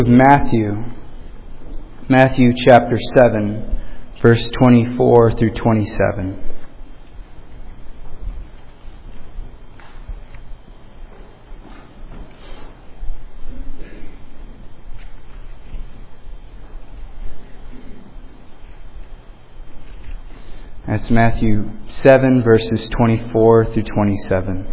Matthew chapter 7, verse 24 through 27. That's Matthew 7, verses 24 through 27.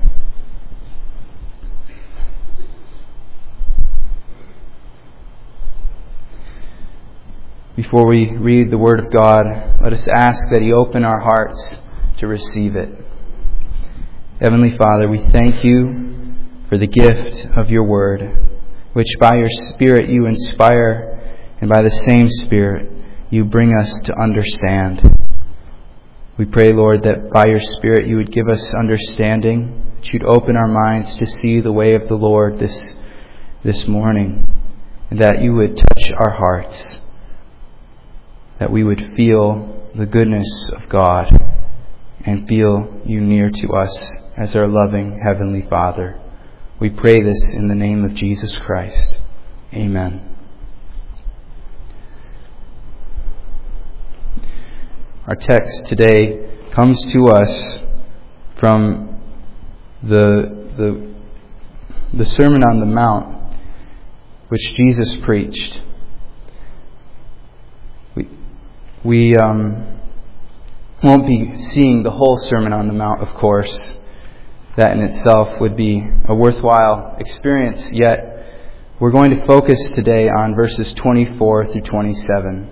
Before we read the Word of God, let us ask that He open our hearts to receive it. Heavenly Father, we thank You for the gift of Your Word, which by Your Spirit You inspire, and by the same Spirit You bring us to understand. We pray, Lord, that by Your Spirit You would give us understanding, that You'd open our minds to see the way of the Lord this morning, and that You would touch our hearts, that we would feel the goodness of God and feel You near to us as our loving Heavenly Father. We pray this in the name of Jesus Christ. Amen. Our text today comes to us from the Sermon on the Mount, which Jesus preached. We won't be seeing the whole Sermon on the Mount, of course. That in itself would be a worthwhile experience, yet we're going to focus today on verses 24 through 27.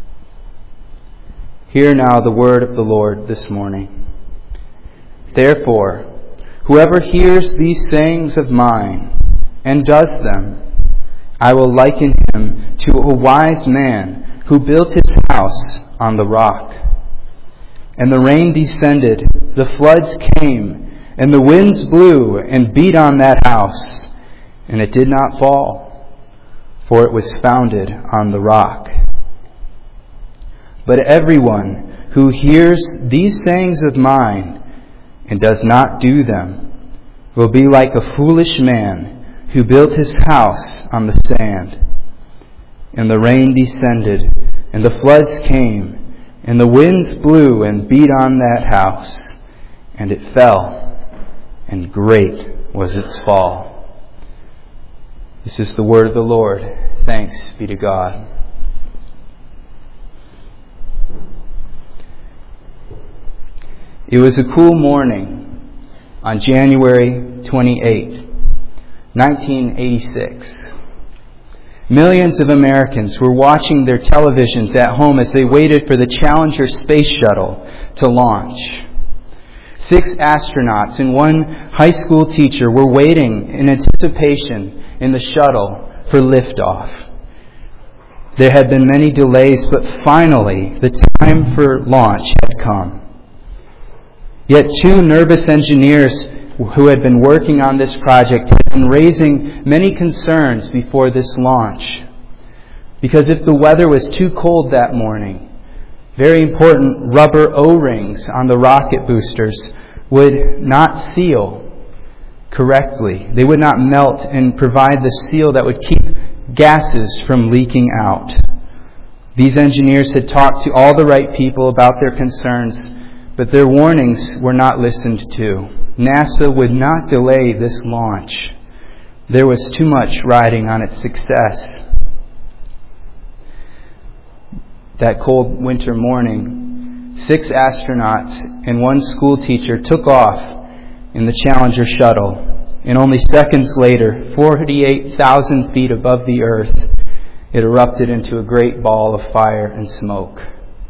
Hear now the word of the Lord this morning. Therefore, whoever hears these sayings of mine and does them, I will liken him to a wise man who built his house on the rock. And the rain descended, the floods came, and the winds blew and beat on that house, and it did not fall, for it was founded on the rock. But everyone who hears these sayings of mine and does not do them will be like a foolish man who built his house on the sand. And the rain descended, and the floods came, and the winds blew and beat on that house, and it fell, and great was its fall. This is the word of the Lord. Thanks be to God. It was a cool morning on January 28, 1986. Millions of Americans were watching their televisions at home as they waited for the Challenger space shuttle to launch. 6 astronauts and 1 high school teacher were waiting in anticipation in the shuttle for liftoff. There had been many delays, but finally the time for launch had come. Yet 2 nervous engineers who had been working on this project had been raising many concerns before this launch. Because if the weather was too cold that morning, very important rubber O-rings on the rocket boosters would not seal correctly. They would not melt and provide the seal that would keep gases from leaking out. These engineers had talked to all the right people about their concerns, but their warnings were not listened to. NASA would not delay this launch. There was too much riding on its success. That cold winter morning, 6 astronauts and 1 school teacher took off in the Challenger shuttle. And only seconds later, 48,000 feet above the earth, it erupted into a great ball of fire and smoke.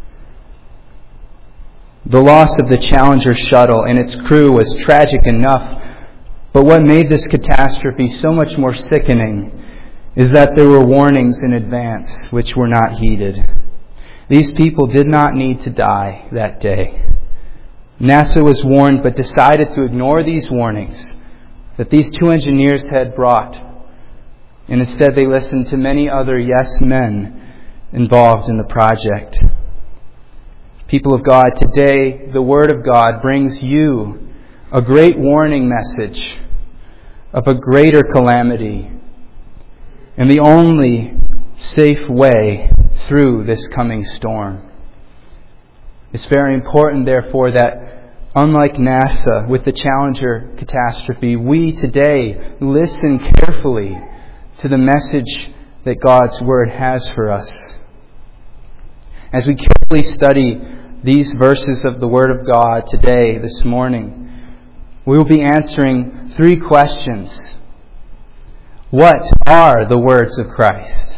The loss of the Challenger shuttle and its crew was tragic enough, but what made this catastrophe so much more sickening is that there were warnings in advance which were not heeded. These people did not need to die that day. NASA was warned but decided to ignore these warnings that these 2 engineers had brought, and instead they listened to many other yes men involved in the project. People of God, today the Word of God brings you a great warning message of a greater calamity and the only safe way through this coming storm. It's very important, therefore, that unlike NASA with the Challenger catastrophe, we today listen carefully to the message that God's Word has for us. As we carefully study these verses of the Word of God today, this morning, we will be answering 3 questions. What are the words of Christ?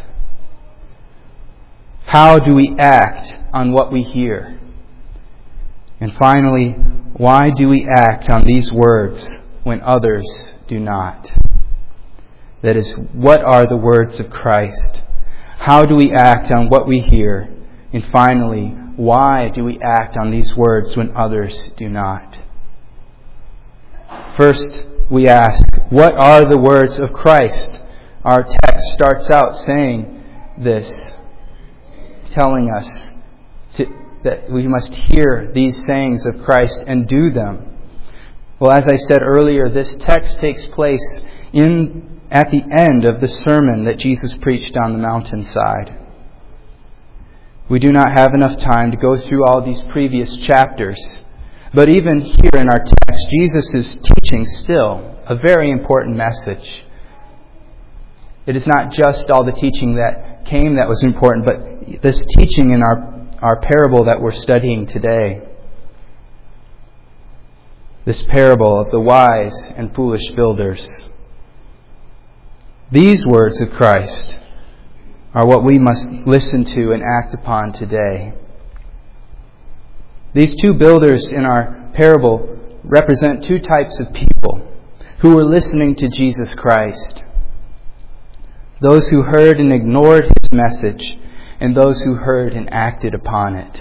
How do we act on what we hear? And finally, why do we act on these words when others do not? That is, what are the words of Christ? How do we act on what we hear? And finally, why do we act on these words when others do not? First, we ask, what are the words of Christ? Our text starts out saying this, telling us that we must hear these sayings of Christ and do them. Well, as I said earlier, this text takes place at the end of the sermon that Jesus preached on the mountainside. We do not have enough time to go through all these previous chapters, but even here in our text, Jesus is teaching still a very important message. It is not just all the teaching that came that was important, but this teaching in our parable that we're studying today. This parable of the wise and foolish builders. These words of Christ are what we must listen to and act upon today. These 2 builders in our parable represent 2 types of people who were listening to Jesus Christ. Those who heard and ignored His message, and those who heard and acted upon it.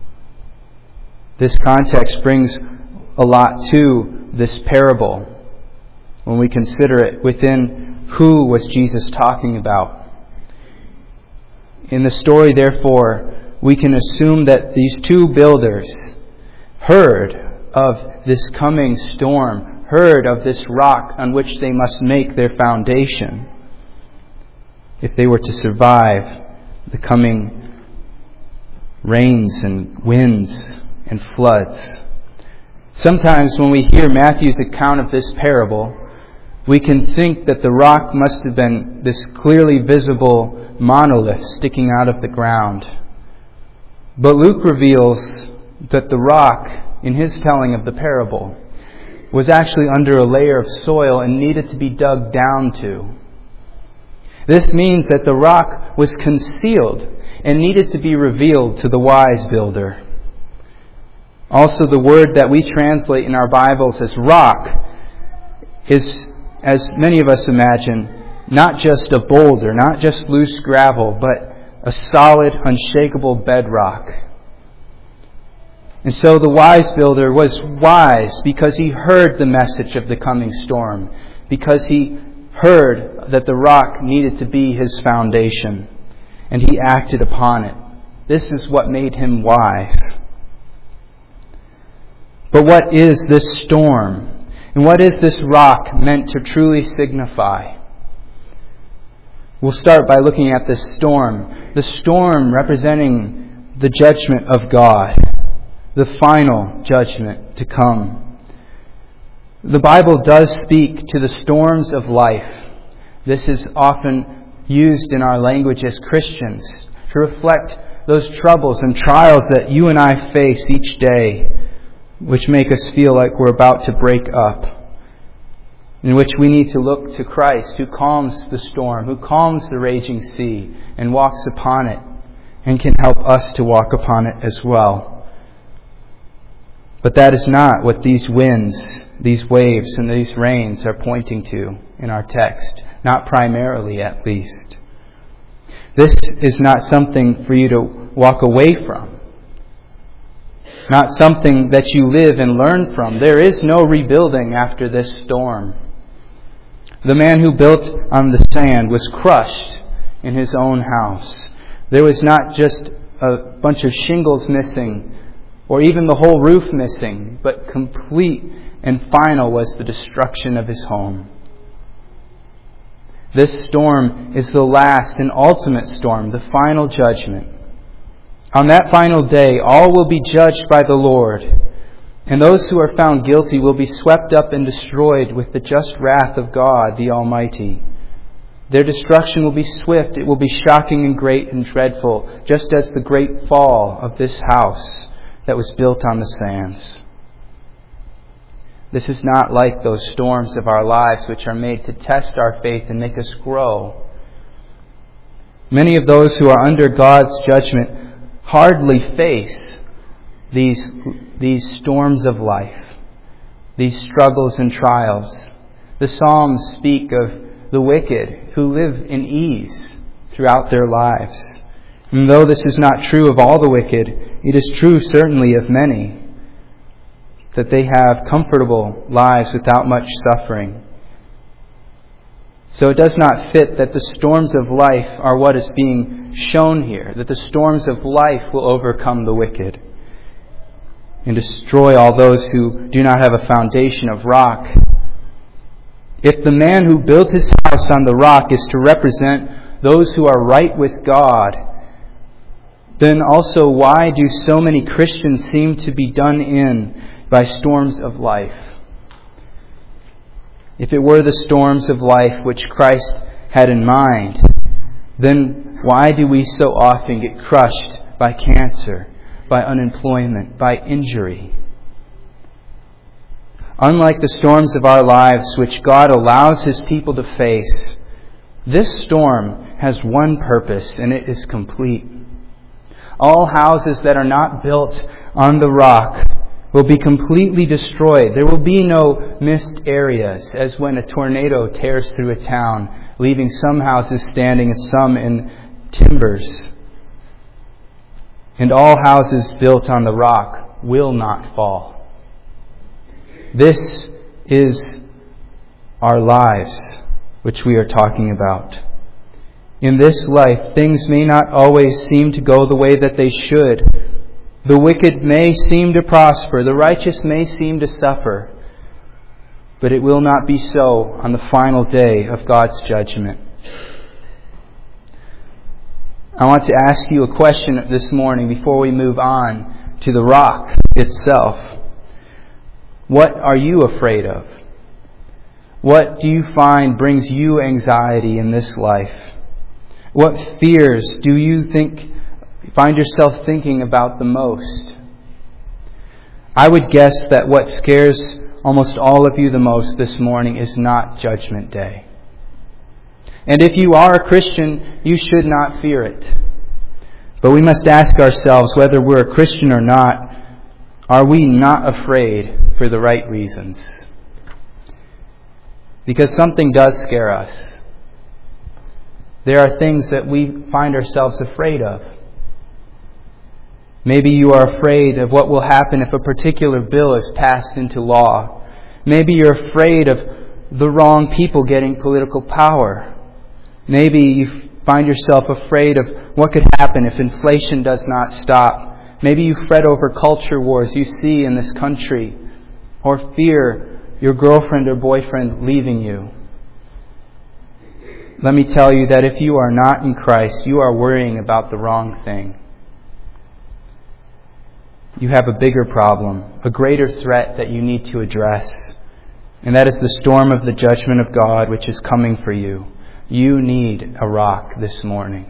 This context brings a lot to this parable when we consider it within who was Jesus talking about. In the story, therefore, we can assume that these 2 builders heard of this coming storm, heard of this rock on which they must make their foundation if they were to survive the coming rains and winds and floods. Sometimes when we hear Matthew's account of this parable, we can think that the rock must have been this clearly visible monolith sticking out of the ground. But Luke reveals that the rock, in his telling of the parable, was actually under a layer of soil and needed to be dug down to. This means that the rock was concealed and needed to be revealed to the wise builder. Also, the word that we translate in our Bibles as rock is, as many of us imagine, not just a boulder, not just loose gravel, but a solid, unshakable bedrock. And so the wise builder was wise because he heard the message of the coming storm, because he heard that the rock needed to be his foundation, and he acted upon it. This is what made him wise. But what is this storm? And what is this rock meant to truly signify? We'll start by looking at this storm. The storm representing the judgment of God, the final judgment to come. The Bible does speak to the storms of life. This is often used in our language as Christians to reflect those troubles and trials that you and I face each day, which make us feel like we're about to break up, in which we need to look to Christ, who calms the storm, who calms the raging sea, and walks upon it, and can help us to walk upon it as well. But that is not what these winds, these waves, and these rains are pointing to in our text, not primarily at least. This is not something for you to walk away from, not something that you live and learn from. There is no rebuilding after this storm. The man who built on the sand was crushed in his own house. There was not just a bunch of shingles missing or even the whole roof missing, but complete and final was the destruction of his home. This storm is the last and ultimate storm, the final judgment. On that final day, all will be judged by the Lord, and those who are found guilty will be swept up and destroyed with the just wrath of God the Almighty. Their destruction will be swift, it will be shocking and great and dreadful, just as the great fall of this house that was built on the sands. This is not like those storms of our lives which are made to test our faith and make us grow. Many of those who are under God's judgment hardly face these storms of life, these struggles and trials. The Psalms speak of the wicked who live in ease throughout their lives. And though this is not true of all the wicked, it is true certainly of many, that they have comfortable lives without much suffering. So it does not fit that the storms of life are what is being shown here, that the storms of life will overcome the wicked and destroy all those who do not have a foundation of rock. If the man who built his house on the rock is to represent those who are right with God, then also why do so many Christians seem to be done in by storms of life? If it were the storms of life which Christ had in mind, then why do we so often get crushed by cancer, by unemployment, by injury? Unlike the storms of our lives which God allows His people to face, this storm has one purpose, and it is complete. All houses that are not built on the rock will be completely destroyed. There will be no missed areas, as when a tornado tears through a town, leaving some houses standing and some in timbers. And all houses built on the rock will not fall. This is our lives, which we are talking about. In this life, things may not always seem to go the way that they should. The wicked may seem to prosper, the righteous may seem to suffer, but it will not be so on the final day of God's judgment. I want to ask you a question this morning before we move on to the rock itself. What are you afraid of? What do you find brings you anxiety in this life? What fears do you find yourself thinking about the most? I would guess that what scares almost all of you the most this morning is not Judgment Day. And if you are a Christian, you should not fear it. But we must ask ourselves whether we're a Christian or not, are we not afraid for the right reasons? Because something does scare us. There are things that we find ourselves afraid of. Maybe you are afraid of what will happen if a particular bill is passed into law. Maybe you're afraid of the wrong people getting political power. Maybe you find yourself afraid of what could happen if inflation does not stop. Maybe you fret over culture wars you see in this country, or fear your girlfriend or boyfriend leaving you. Let me tell you that if you are not in Christ, you are worrying about the wrong thing. You have a bigger problem, a greater threat that you need to address, and that is the storm of the judgment of God which is coming for you. You need a rock this morning.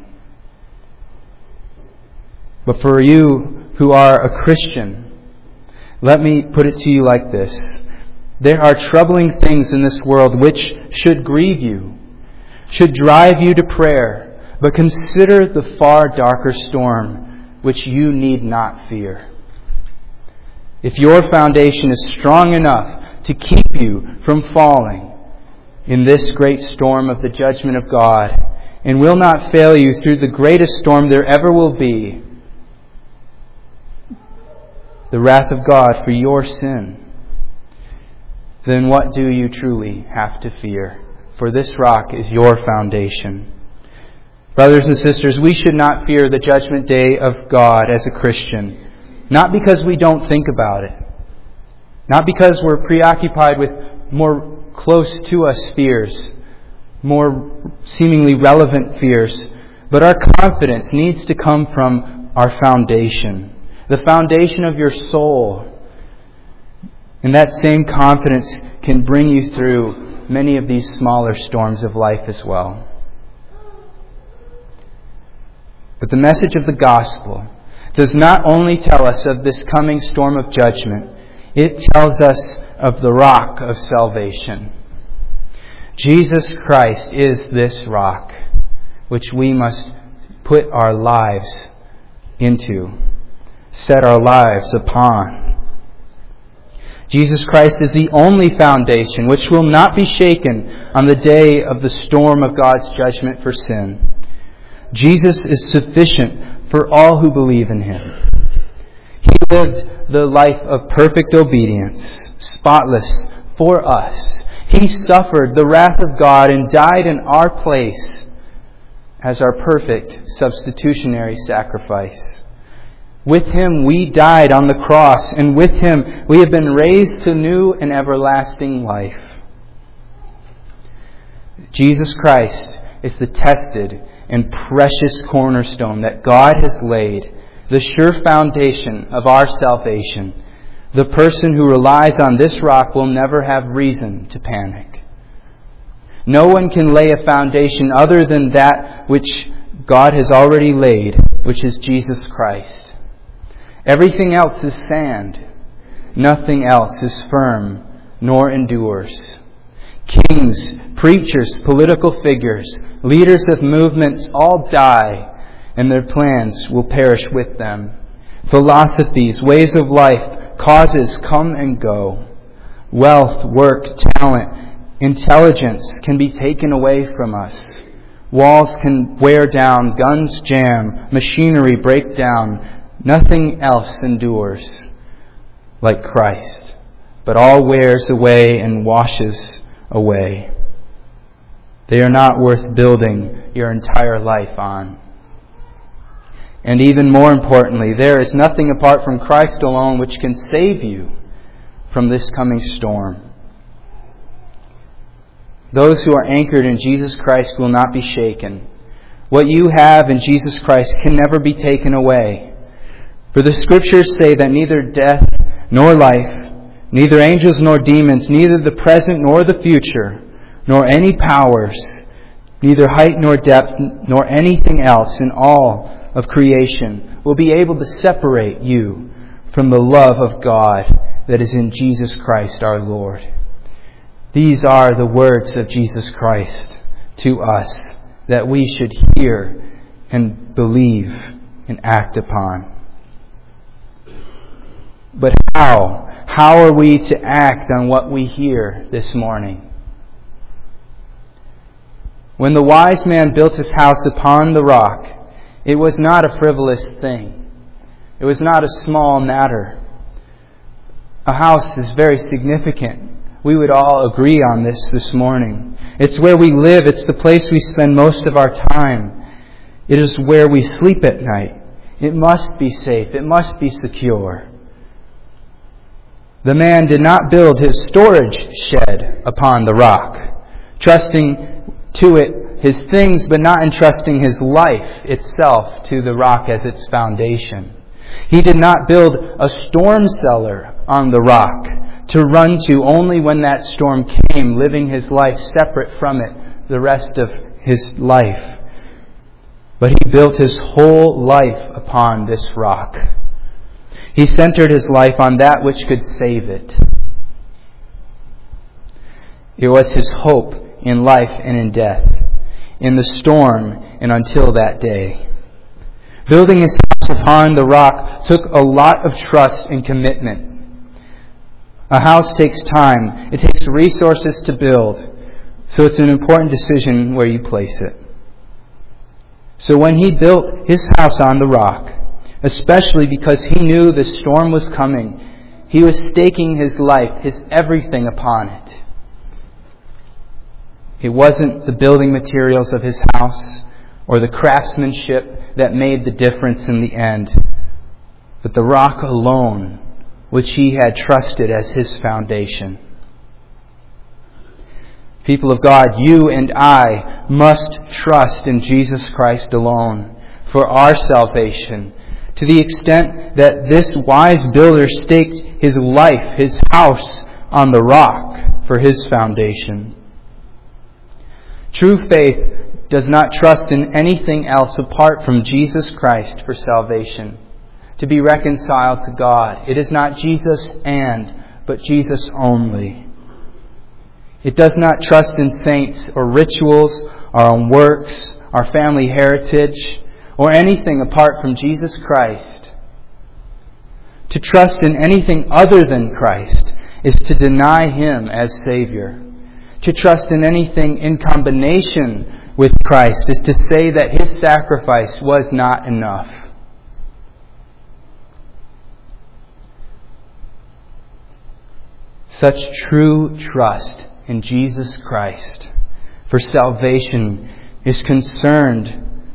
But for you who are a Christian, let me put it to you like this. There are troubling things in this world which should grieve you, should drive you to prayer, but consider the far darker storm which you need not fear. If your foundation is strong enough to keep you from falling in this great storm of the judgment of God, and will not fail you through the greatest storm there ever will be, the wrath of God for your sin, then what do you truly have to fear? For this rock is your foundation. Brothers and sisters, we should not fear the judgment day of God as a Christian. Not because we don't think about it. Not because we're preoccupied with more close to us fears. more seemingly relevant fears. But our confidence needs to come from our foundation, the foundation of your soul. And that same confidence can bring you through many of these smaller storms of life as well. But the message of the gospel does not only tell us of this coming storm of judgment, it tells us of the rock of salvation. Jesus Christ is this rock which we must put our lives into, set our lives upon. Jesus Christ is the only foundation which will not be shaken on the day of the storm of God's judgment for sin. Jesus is sufficient for all who believe in Him. He lived the life of perfect obedience, spotless for us. He suffered the wrath of God and died in our place as our perfect substitutionary sacrifice. With Him we died on the cross, and with Him we have been raised to new and everlasting life. Jesus Christ is the tested and precious cornerstone that God has laid, the sure foundation of our salvation. The person who relies on this rock will never have reason to panic. No one can lay a foundation other than that which God has already laid, which is Jesus Christ. Everything else is sand. Nothing else is firm nor endures. Kings, preachers, political figures, leaders of movements all die, and their plans will perish with them. Philosophies, ways of life, causes come and go. Wealth, work, talent, intelligence can be taken away from us. Walls can wear down, guns jam, machinery break down. Nothing else endures like Christ, but all wears away and washes away. They are not worth building your entire life on. And even more importantly, there is nothing apart from Christ alone which can save you from this coming storm. Those who are anchored in Jesus Christ will not be shaken. What you have in Jesus Christ can never be taken away. For the Scriptures say that neither death nor life, neither angels nor demons, neither the present nor the future, nor any powers, neither height nor depth, nor anything else in all of creation will be able to separate you from the love of God that is in Jesus Christ our Lord. These are the words of Jesus Christ to us that we should hear and believe and act upon. But how? How are we to act on what we hear this morning? When the wise man built his house upon the rock, it was not a frivolous thing. It was not a small matter. A house is very significant. We would all agree on this morning. It's where we live. It's the place we spend most of our time. It is where we sleep at night. It must be safe. It must be secure. The man did not build his storage shed upon the rock, trusting to it his things, but not entrusting his life itself to the rock as its foundation. He did not build a storm cellar on the rock to run to only when that storm came, living his life separate from it the rest of his life. But he built his whole life upon this rock. He centered his life on that which could save it. It was his hope in life and in death, in the storm and until that day. Building his house upon the rock took a lot of trust and commitment. A house takes time. It takes resources to build. So it's an important decision where you place it. So when he built his house on the rock, especially because he knew the storm was coming, he was staking his life, his everything upon it. It wasn't the building materials of his house or the craftsmanship that made the difference in the end, but the rock alone, which he had trusted as his foundation. People of God, you and I must trust in Jesus Christ alone for our salvation, to the extent that this wise builder staked his life, his house, on the rock for his foundation. True faith does not trust in anything else apart from Jesus Christ for salvation, to be reconciled to God. It is not Jesus but Jesus only. It does not trust in saints or rituals, our own works, our family heritage, or anything apart from Jesus Christ. To trust in anything other than Christ is to deny Him as Savior. To trust in anything in combination with Christ is to say that His sacrifice was not enough. Such true trust in Jesus Christ for salvation is concealed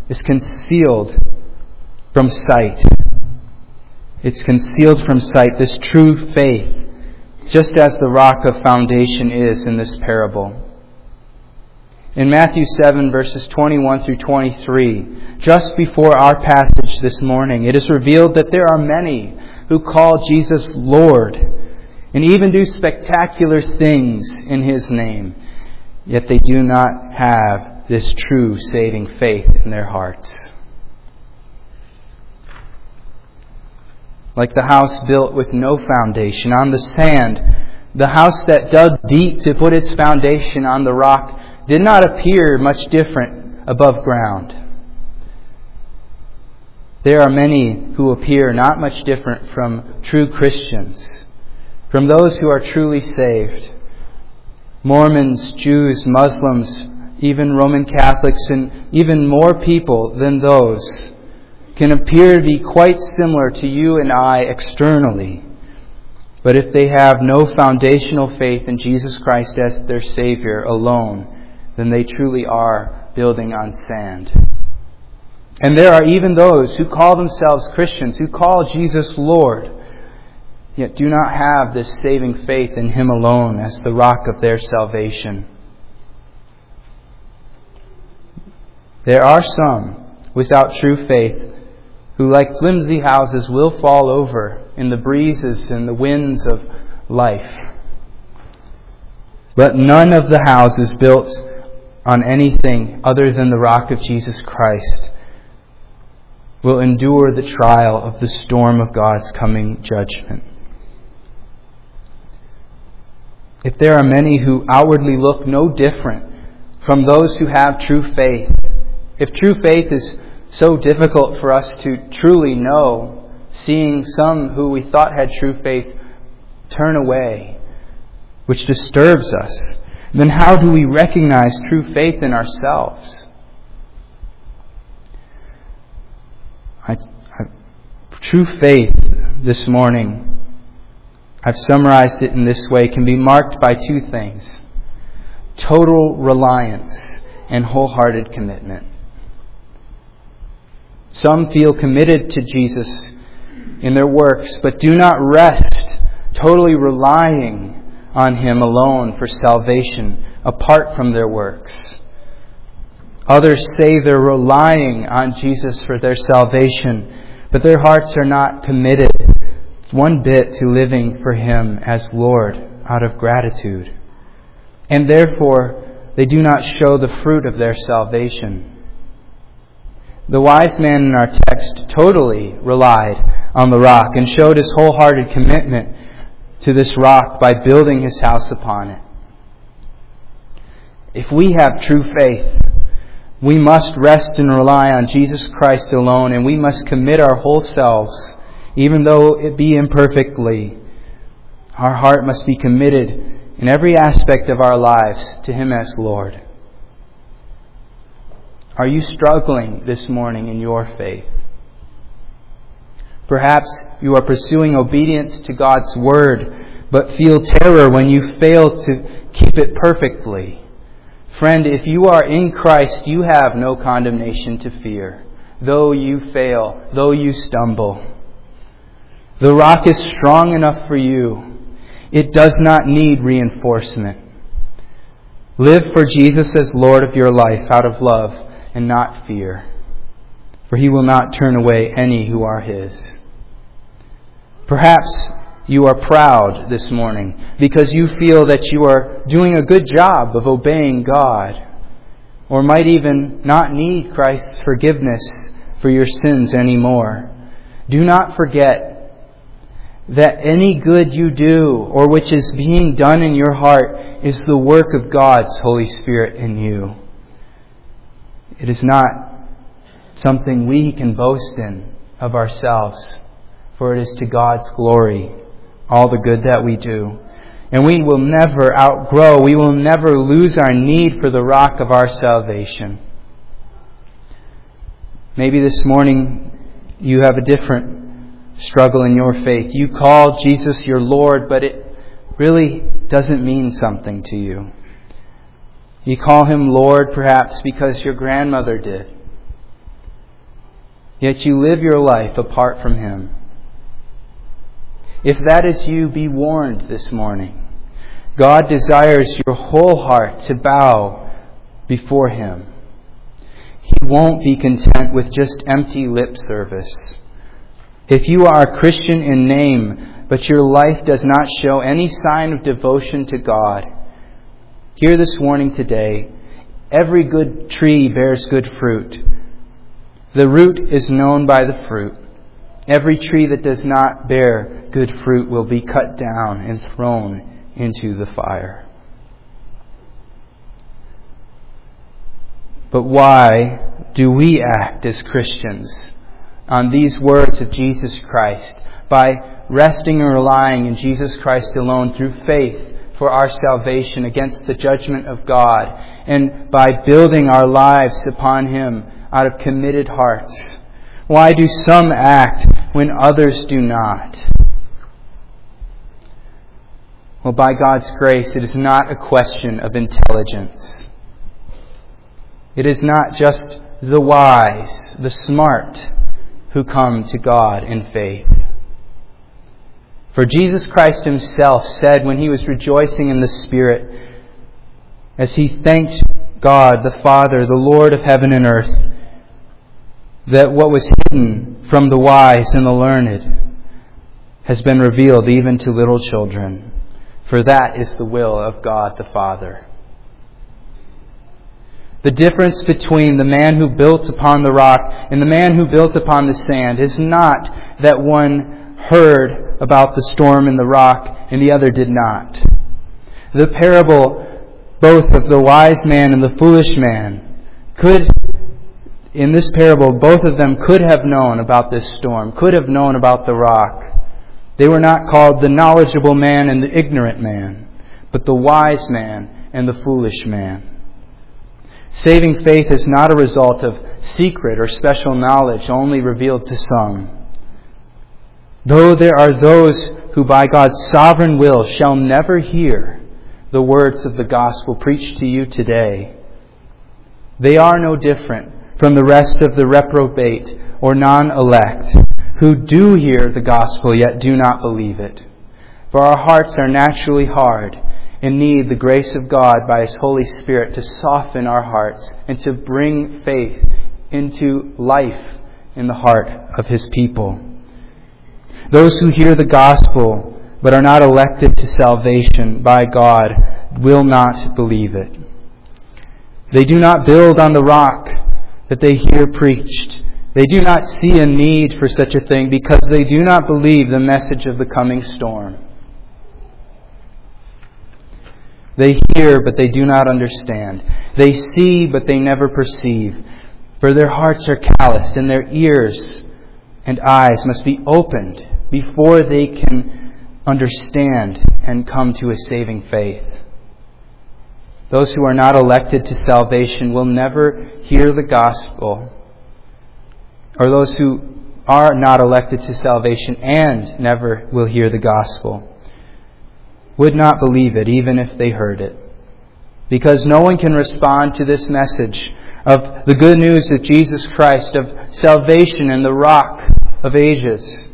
from sight. It's concealed from sight, this true faith, just as the rock of foundation is in this parable. In Matthew 7, verses 21 through 23, just before our passage this morning, it is revealed that there are many who call Jesus Lord and even do spectacular things in His name, yet they do not have this true saving faith in their hearts. Like the house built with no foundation on the sand, the house that dug deep to put its foundation on the rock did not appear much different above ground. There are many who appear not much different from true Christians, from those who are truly saved. Mormons, Jews, Muslims, even Roman Catholics, and even more people than those can appear to be quite similar to you and I externally. But if they have no foundational faith in Jesus Christ as their Savior alone, then they truly are building on sand. And there are even those who call themselves Christians, who call Jesus Lord, yet do not have this saving faith in Him alone as the rock of their salvation. There are some without true faith who, like flimsy houses, will fall over in the breezes and the winds of life. But none of the houses built on anything other than the rock of Jesus Christ will endure the trial of the storm of God's coming judgment. If there are many who outwardly look no different from those who have true faith, if true faith is so difficult for us to truly know, seeing some who we thought had true faith turn away, which disturbs us, then how do we recognize true faith in ourselves? True faith this morning, I've summarized it in this way, can be marked by two things: total reliance and wholehearted commitment. Some feel committed to Jesus in their works, but do not rest, totally relying on Him alone for salvation apart from their works. Others say they're relying on Jesus for their salvation, but their hearts are not committed one bit to living for Him as Lord out of gratitude. And therefore, they do not show the fruit of their salvation. The wise man in our text totally relied on the rock and showed his wholehearted commitment to this rock by building his house upon it. If we have true faith, we must rest and rely on Jesus Christ alone, and we must commit our whole selves, even though it be imperfectly. Our heart must be committed in every aspect of our lives to Him as Lord. Are you struggling this morning in your faith? Perhaps you are pursuing obedience to God's Word, but feel terror when you fail to keep it perfectly. Friend, if you are in Christ, you have no condemnation to fear, though you fail, though you stumble. The rock is strong enough for you. It does not need reinforcement. Live for Jesus as Lord of your life out of love and not fear, for He will not turn away any who are His. Perhaps you are proud this morning because you feel that you are doing a good job of obeying God, or might even not need Christ's forgiveness for your sins anymore. Do not forget that any good you do or which is being done in your heart is the work of God's Holy Spirit in you. It is not something we can boast in of ourselves, for it is to God's glory, all the good that we do. And we will never outgrow, we will never lose our need for the rock of our salvation. Maybe this morning you have a different struggle in your faith. You call Jesus your Lord, but it really doesn't mean something to you. You call Him Lord perhaps because your grandmother did. Yet you live your life apart from Him. If that is you, be warned this morning. God desires your whole heart to bow before Him. He won't be content with just empty lip service. If you are a Christian in name, but your life does not show any sign of devotion to God, hear this warning today. Every good tree bears good fruit. The root is known by the fruit. Every tree that does not bear good fruit will be cut down and thrown into the fire. But why do we act as Christians on these words of Jesus Christ by resting and relying in Jesus Christ alone through faith for our salvation against the judgment of God, and by building our lives upon Him out of committed hearts? Why do some act when others do not? Well, by God's grace, it is not a question of intelligence. It is not just the wise, the smart, who come to God in faith. For Jesus Christ Himself said when He was rejoicing in the Spirit, as He thanked God the Father, the Lord of heaven and earth, that what was hidden from the wise and the learned has been revealed even to little children. For that is the will of God the Father. The difference between the man who built upon the rock and the man who built upon the sand is not that one heard about the storm and the rock and the other did not. The parable, both of the wise man and the foolish man, in this parable, both of them could have known about this storm, could have known about the rock. They were not called the knowledgeable man and the ignorant man, but the wise man and the foolish man. Saving faith is not a result of secret or special knowledge only revealed to some. Though there are those who by God's sovereign will shall never hear the words of the gospel preached to you today, they are no different from the rest of the reprobate or non-elect who do hear the gospel yet do not believe it. For our hearts are naturally hard and need the grace of God by His Holy Spirit to soften our hearts and to bring faith into life in the heart of His people. Those who hear the gospel but are not elected to salvation by God will not believe it. They do not build on the rock that they hear preached. They do not see a need for such a thing because they do not believe the message of the coming storm. They hear, but they do not understand. They see, but they never perceive. For their hearts are calloused, and their ears and eyes must be opened before they can understand and come to a saving faith. Those who are not elected to salvation will never hear the gospel. Or those who are not elected to salvation and never will hear the gospel would not believe it even if they heard it. Because no one can respond to this message of the good news of Jesus Christ, of salvation and the rock of ages.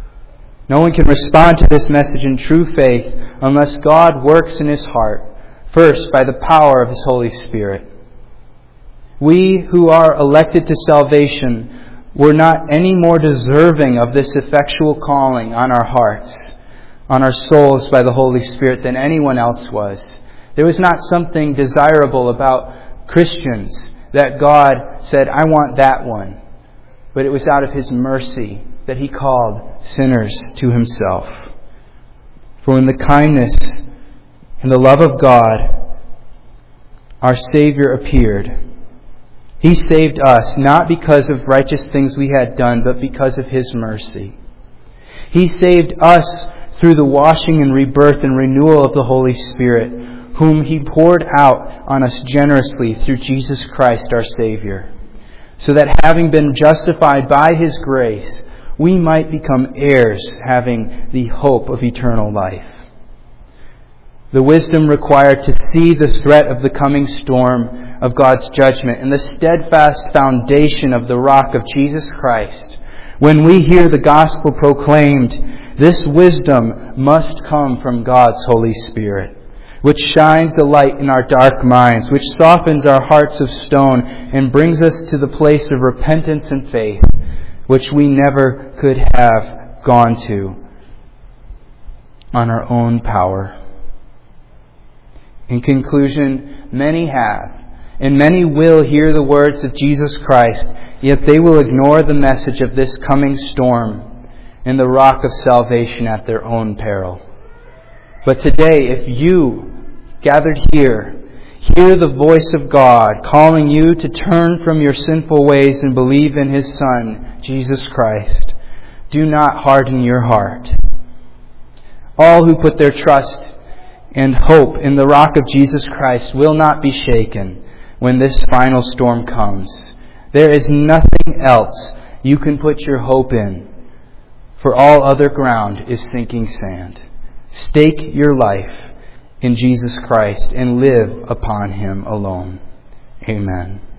No one can respond to this message in true faith unless God works in his heart. First, by the power of His Holy Spirit. We who are elected to salvation were not any more deserving of this effectual calling on our hearts, on our souls by the Holy Spirit than anyone else was. There was not something desirable about Christians that God said, I want that one. But it was out of His mercy that He called sinners to Himself. For in the kindness and the love of God, our Savior appeared. He saved us not because of righteous things we had done, but because of His mercy. He saved us through the washing and rebirth and renewal of the Holy Spirit, whom He poured out on us generously through Jesus Christ our Savior, so that having been justified by His grace, we might become heirs, having the hope of eternal life. The wisdom required to see the threat of the coming storm of God's judgment and the steadfast foundation of the rock of Jesus Christ. When we hear the gospel proclaimed, this wisdom must come from God's Holy Spirit, which shines a light in our dark minds, which softens our hearts of stone and brings us to the place of repentance and faith, which we never could have gone to on our own power. In conclusion, many have, and many will hear the words of Jesus Christ, yet they will ignore the message of this coming storm and the rock of salvation at their own peril. But today, if you, gathered here, hear the voice of God calling you to turn from your sinful ways and believe in His Son, Jesus Christ, do not harden your heart. All who put their trust and hope in the rock of Jesus Christ will not be shaken when this final storm comes. There is nothing else you can put your hope in, for all other ground is sinking sand. Stake your life in Jesus Christ and live upon Him alone. Amen.